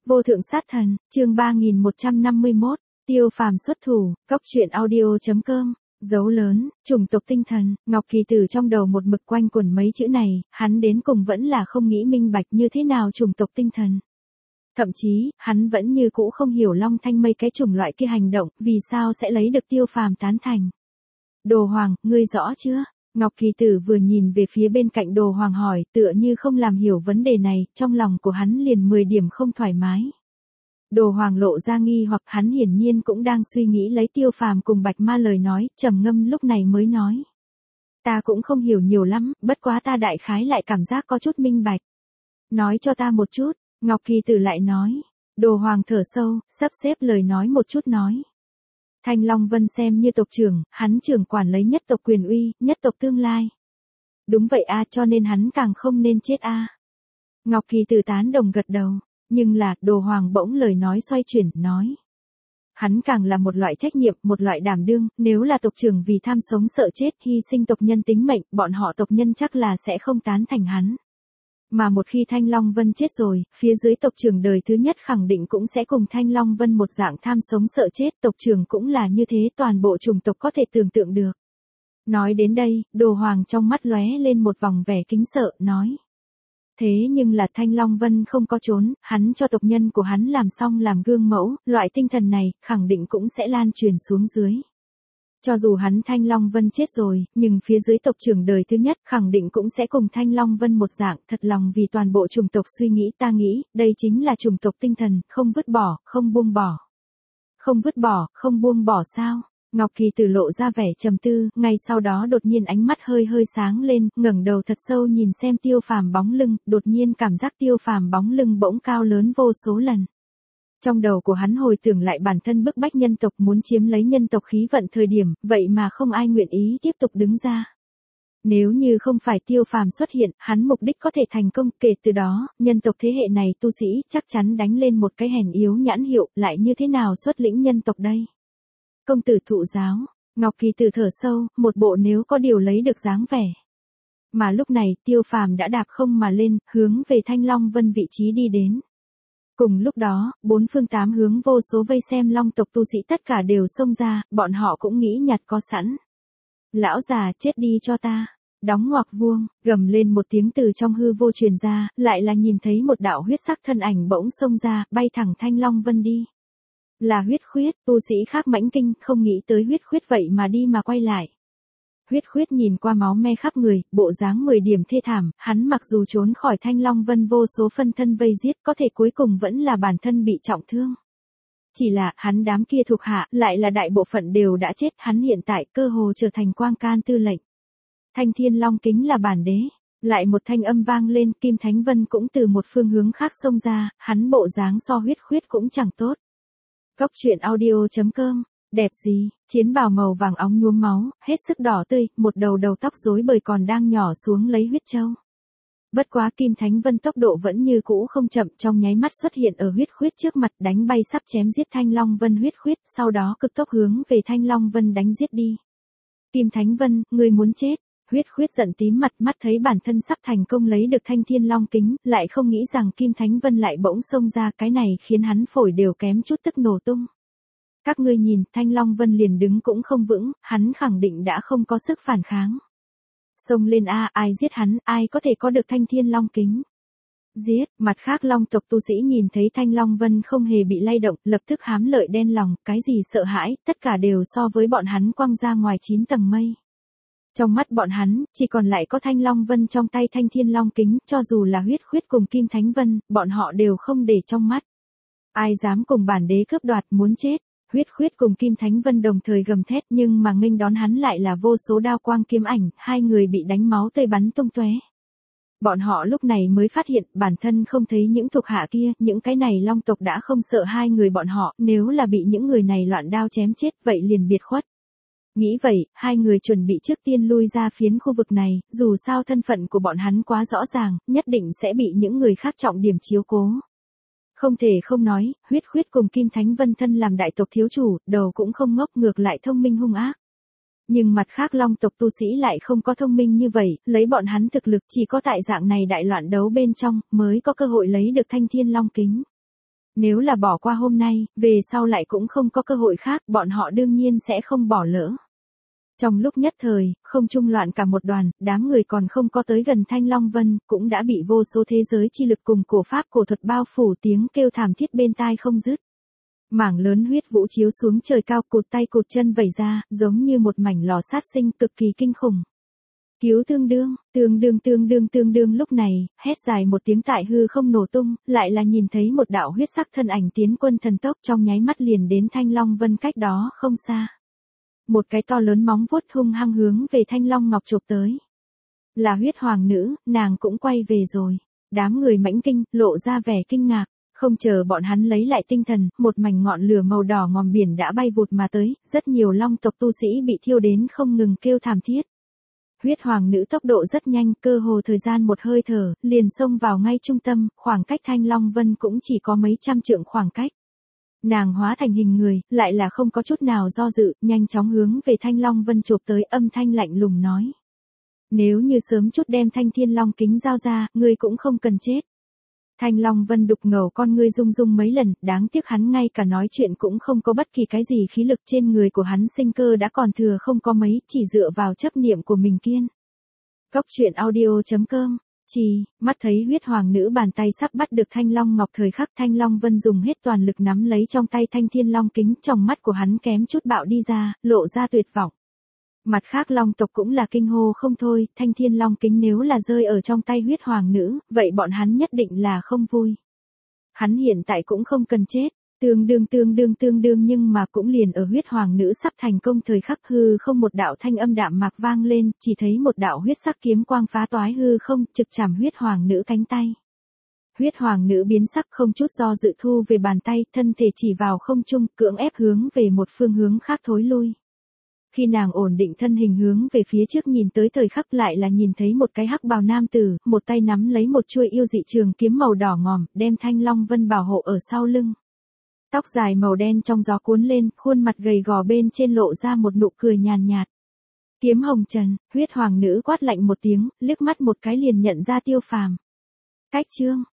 Vô thượng sát thần, chương 3151, Tiêu Phàm xuất thủ, cốc truyện audio.com, dấu lớn, chủng tộc tinh thần, Ngọc Kỳ Tử trong đầu một mực quanh quẩn mấy chữ này, hắn đến cùng vẫn là không nghĩ minh bạch như thế nào chủng tộc tinh thần. Thậm chí, hắn vẫn như cũ không hiểu Long Thanh Mây cái chủng loại kia hành động, vì sao sẽ lấy được Tiêu Phàm tán thành. Đồ Hoàng, ngươi rõ chưa? Ngọc Kỳ Tử vừa nhìn về phía bên cạnh Đồ Hoàng hỏi, tựa như không làm hiểu vấn đề này, trong lòng của hắn liền 10 điểm không thoải mái. Đồ Hoàng lộ ra nghi hoặc hắn hiển nhiên cũng đang suy nghĩ lấy Tiêu Phàm cùng Bạch Ma lời nói, trầm ngâm lúc này mới nói. Ta cũng không hiểu nhiều lắm, bất quá ta đại khái lại cảm giác có chút minh bạch. Nói cho ta một chút, Ngọc Kỳ Tử lại nói. Đồ Hoàng thở sâu, sắp xếp lời nói một chút nói. Thanh Long Vân xem như tộc trưởng, hắn trưởng quản lấy nhất tộc quyền uy, nhất tộc tương lai. Đúng vậy a, cho nên hắn càng không nên chết a. Ngọc Kỳ Tử tán đồng gật đầu, nhưng là, Đồ Hoàng bỗng lời nói xoay chuyển, nói. Hắn càng là một loại trách nhiệm, một loại đảm đương, nếu là tộc trưởng vì tham sống sợ chết, hy sinh tộc nhân tính mệnh, bọn họ tộc nhân chắc là sẽ không tán thành hắn. Mà một khi Thanh Long Vân chết rồi, phía dưới tộc trưởng đời thứ nhất khẳng định cũng sẽ cùng Thanh Long Vân một dạng tham sống sợ chết, tộc trưởng cũng là như thế, toàn bộ chủng tộc có thể tưởng tượng được. Nói đến đây, Đồ Hoàng trong mắt lóe lên một vòng vẻ kính sợ, nói. Thế nhưng là Thanh Long Vân không có trốn, hắn cho tộc nhân của hắn làm xong làm gương mẫu, loại tinh thần này, khẳng định cũng sẽ lan truyền xuống dưới. Cho dù hắn Thanh Long Vân chết rồi, nhưng phía dưới tộc trưởng đời thứ nhất khẳng định cũng sẽ cùng Thanh Long Vân một dạng, thật lòng vì toàn bộ chủng tộc suy nghĩ, ta nghĩ, đây chính là chủng tộc tinh thần, không vứt bỏ, không buông bỏ. Không vứt bỏ, không buông bỏ sao? Ngọc Kỳ Tử lộ ra vẻ trầm tư, ngay sau đó đột nhiên ánh mắt hơi hơi sáng lên, ngẩng đầu thật sâu nhìn xem Tiêu Phàm bóng lưng, đột nhiên cảm giác Tiêu Phàm bóng lưng bỗng cao lớn vô số lần. Trong đầu của hắn hồi tưởng lại bản thân bức bách nhân tộc muốn chiếm lấy nhân tộc khí vận thời điểm, vậy mà không ai nguyện ý tiếp tục đứng ra. Nếu như không phải Tiêu Phàm xuất hiện, hắn mục đích có thể thành công, kể từ đó, nhân tộc thế hệ này tu sĩ chắc chắn đánh lên một cái hèn yếu nhãn hiệu, lại như thế nào xuất lĩnh nhân tộc đây? Công tử thụ giáo, Ngọc Kỳ Tử thở sâu, một bộ nếu có điều lấy được dáng vẻ. Mà lúc này, Tiêu Phàm đã đạp không mà lên, hướng về Thanh Long Vân vị trí đi đến. Cùng lúc đó, bốn phương tám hướng vô số vây xem Long tộc tu sĩ tất cả đều xông ra, bọn họ cũng nghĩ nhặt có sẵn. Lão già chết đi cho ta. Đóng ngoặc vuông, gầm lên một tiếng từ trong hư vô truyền ra, lại là nhìn thấy một đạo huyết sắc thân ảnh bỗng xông ra, bay thẳng Thanh Long Vân đi. Là Huyết Khuyết, tu sĩ khác mãnh kinh, không nghĩ tới Huyết Khuyết vậy mà đi mà quay lại. Huyết Khuyết nhìn qua máu me khắp người, bộ dáng 10 điểm thê thảm, hắn mặc dù trốn khỏi Thanh Long Vân vô số phân thân vây giết, có thể cuối cùng vẫn là bản thân bị trọng thương. Chỉ là, hắn đám kia thuộc hạ, lại là đại bộ phận đều đã chết, hắn hiện tại cơ hồ trở thành Quang Can tư lệnh. Thanh Thiên Long Kính là bản đế. Lại một thanh âm vang lên, Kim Thánh Vân cũng từ một phương hướng khác xông ra, hắn bộ dáng so Huyết Khuyết cũng chẳng tốt. Cốc truyện audio.com, đẹp gì, chiến bào màu vàng óng nhuốm máu, hết sức đỏ tươi, một đầu đầu tóc rối bời còn đang nhỏ xuống lấy huyết châu. Bất quá Kim Thánh Vân tốc độ vẫn như cũ không chậm, trong nháy mắt xuất hiện ở Huyết Khuyết trước mặt, đánh bay sắp chém giết Thanh Long Vân Huyết Khuyết, sau đó cực tốc hướng về Thanh Long Vân đánh giết đi. Kim Thánh Vân, ngươi muốn chết. Huyết Khuyết giận tím mặt, mắt thấy bản thân sắp thành công lấy được Thanh Thiên Long Kính, lại không nghĩ rằng Kim Thánh Vân lại bỗng xông ra, cái này khiến hắn phổi đều kém chút tức nổ tung. Các ngươi nhìn, Thanh Long Vân liền đứng cũng không vững, hắn khẳng định đã không có sức phản kháng. Xông lên a, ai giết hắn, ai có thể có được Thanh Thiên Long Kính? Giết, mặt khác Long tộc tu sĩ nhìn thấy Thanh Long Vân không hề bị lay động, lập tức hám lợi đen lòng, cái gì sợ hãi, tất cả đều so với bọn hắn quăng ra ngoài 9 tầng mây. Trong mắt bọn hắn, chỉ còn lại có Thanh Long Vân trong tay Thanh Thiên Long Kính, cho dù là Huyết Khuyết cùng Kim Thánh Vân, bọn họ đều không để trong mắt. Ai dám cùng bản đế cướp đoạt, muốn chết. Huyết Khuyết cùng Kim Thánh Vân đồng thời gầm thét, nhưng mà nghênh đón hắn lại là vô số đao quang kiếm ảnh, hai người bị đánh máu tươi bắn tung tóe. Bọn họ lúc này mới phát hiện, bản thân không thấy những thuộc hạ kia, những cái này Long tộc đã không sợ hai người bọn họ, nếu là bị những người này loạn đao chém chết, vậy liền biệt khuất. Nghĩ vậy, hai người chuẩn bị trước tiên lui ra phiến khu vực này, dù sao thân phận của bọn hắn quá rõ ràng, nhất định sẽ bị những người khác trọng điểm chiếu cố. Không thể không nói, Huyết Khuyết cùng Kim Thánh Vân thân làm đại tộc thiếu chủ, đầu cũng không ngốc, ngược lại thông minh hung ác. Nhưng mặt khác Long tộc tu sĩ lại không có thông minh như vậy, lấy bọn hắn thực lực chỉ có tại dạng này đại loạn đấu bên trong, mới có cơ hội lấy được Thanh Thiên Long Kính. Nếu là bỏ qua hôm nay, về sau lại cũng không có cơ hội khác, bọn họ đương nhiên sẽ không bỏ lỡ. Trong lúc nhất thời, không trung loạn cả một đoàn, đám người còn không có tới gần Thanh Long Vân, cũng đã bị vô số thế giới chi lực cùng cổ pháp cổ thuật bao phủ, tiếng kêu thảm thiết bên tai không dứt. Mảng lớn huyết vũ chiếu xuống trời cao, cụt tay cụt chân vẩy ra, giống như một mảnh lò sát sinh cực kỳ kinh khủng. Cứu tương đương lúc này, hét dài một tiếng tại hư không nổ tung, lại là nhìn thấy một đạo huyết sắc thân ảnh tiến quân thần tốc trong nháy mắt liền đến Thanh Long Vân cách đó không xa. Một cái to lớn móng vuốt hung hăng hướng về Thanh Long Ngọc chộp tới. Là huyết hoàng nữ, nàng cũng quay về rồi. Đám người mãnh kinh, lộ ra vẻ kinh ngạc. Không chờ bọn hắn lấy lại tinh thần, một mảnh ngọn lửa màu đỏ ngòm biển đã bay vụt mà tới, rất nhiều long tộc tu sĩ bị thiêu đến không ngừng kêu thảm thiết. Huyết hoàng nữ tốc độ rất nhanh, cơ hồ thời gian một hơi thở, liền xông vào ngay trung tâm, khoảng cách Thanh Long Vân cũng chỉ có mấy trăm trượng khoảng cách. Nàng hóa thành hình người, lại là không có chút nào do dự, nhanh chóng hướng về Thanh Long Vân chộp tới, âm thanh lạnh lùng nói. Nếu như sớm chút đem Thanh Thiên Long kính giao ra, ngươi cũng không cần chết. Thanh Long Vân đục ngầu con ngươi rung rung mấy lần, đáng tiếc hắn ngay cả nói chuyện cũng không có bất kỳ cái gì khí lực, trên người của hắn sinh cơ đã còn thừa không có mấy, chỉ dựa vào chấp niệm của mình kiên. Cốc truyện audio.com. Mắt thấy huyết hoàng nữ bàn tay sắp bắt được Thanh Long Ngọc, thời khắc Thanh Long Vân dùng hết toàn lực nắm lấy trong tay Thanh Thiên Long kính, trong mắt của hắn kém chút bạo đi ra, lộ ra tuyệt vọng. Mặt khác long tộc cũng là kinh hô không thôi, Thanh Thiên Long kính nếu là rơi ở trong tay huyết hoàng nữ, vậy bọn hắn nhất định là không vui. Hắn hiện tại cũng không cần chết, tương đương nhưng mà cũng liền ở huyết hoàng nữ sắp thành công thời khắc, hư không một đạo thanh âm đạm mạc vang lên, chỉ thấy một đạo huyết sắc kiếm quang phá toái hư không, trực chạm huyết hoàng nữ cánh tay. Huyết hoàng nữ biến sắc, không chút do dự thu về bàn tay, thân thể chỉ vào không trung, cưỡng ép hướng về một phương hướng khác thối lui. Khi nàng ổn định thân hình hướng về phía trước nhìn tới thời khắc, lại là nhìn thấy một cái hắc bào nam tử, một tay nắm lấy một chuôi yêu dị trường kiếm màu đỏ ngòm, đem Thanh Long Vân bảo hộ ở sau lưng. Tóc dài màu đen trong gió cuốn lên, khuôn mặt gầy gò bên trên lộ ra một nụ cười nhàn nhạt. Kiếm hồng trần, huyết hoàng nữ quát lạnh một tiếng, liếc mắt một cái liền nhận ra Tiêu Phàm. Cách chương